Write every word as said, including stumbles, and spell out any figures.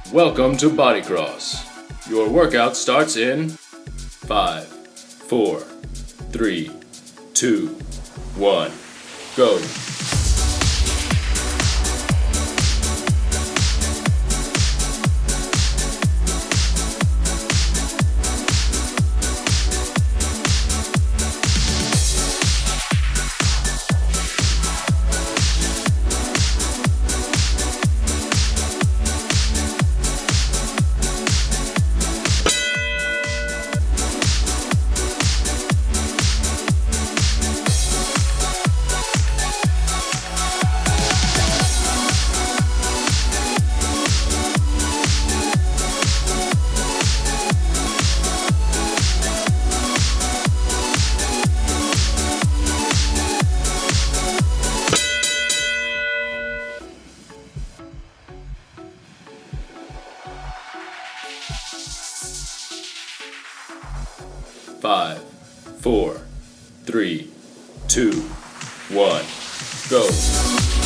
Welcome to Bodycross. Your workout starts in five, four, three, two, one, go. Five, four, three, two, one, go.